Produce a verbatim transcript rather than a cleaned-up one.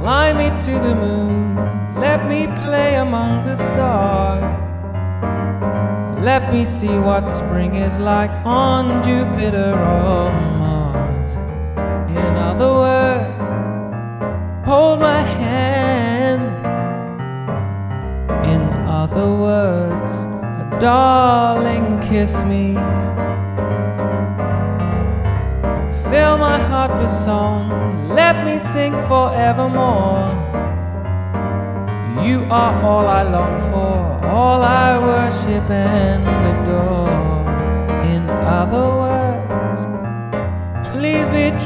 Fly me to the moon, let me play among the stars. Let me see what spring is like on Jupiter or Mars. In other words, hold my hand. In other words, darling, kiss me. Fill my heart with song, let me sing forevermore. You are all I long for, all I worship and adore. In other words, please be